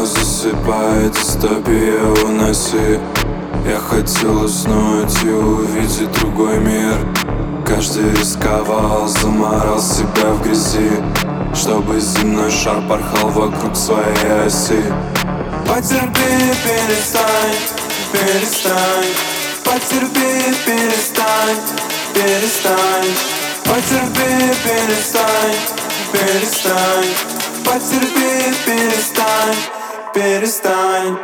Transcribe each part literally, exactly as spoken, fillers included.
Кома засыпает, дистопия уноси. Я хотел уснуть и увидеть другой мир. Каждый рисковал, заморал себя в грязи, чтобы земной шар порхал вокруг своей оси. Потерпи, перестань, перестань. Потерпи, перестань, перестань. Потерпи, перестань, перестань. Потерпи, перестань, перестань.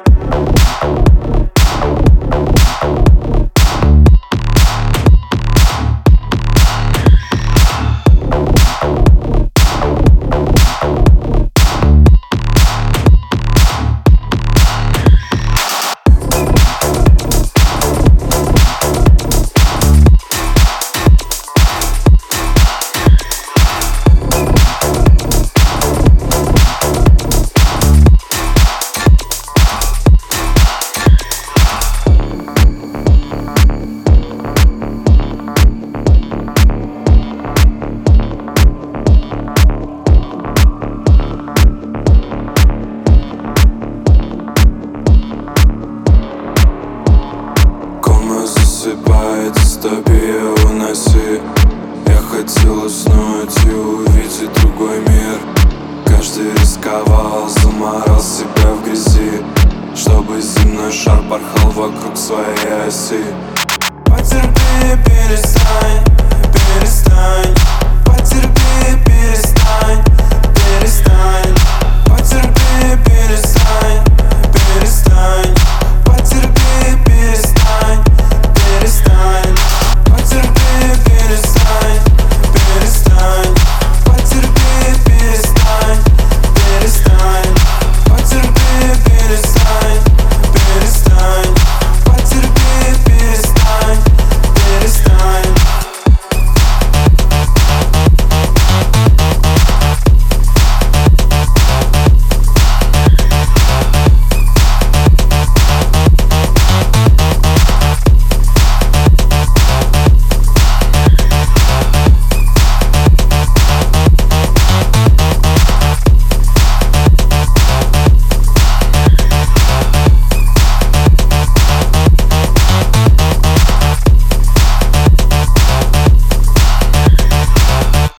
Засыпает, дистопия уноси. Я хотел уснуть и увидеть другой мир. Каждый рисковал, заморал себя в грязи, чтобы земной шар порхал вокруг своей оси. Потерпи, перестань, перестань. Потерпи, перестань, перестань.